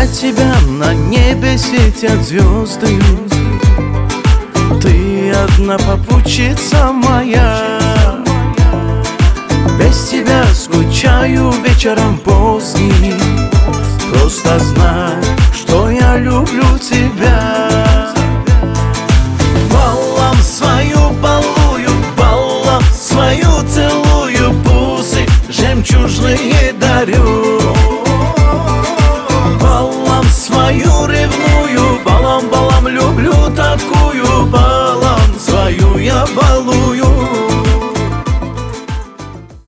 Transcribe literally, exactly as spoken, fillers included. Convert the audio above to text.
Для тебя на небе светят звезды. Ты одна попутчица моя. Без тебя скучаю вечером поздним. Просто знай, что я люблю тебя.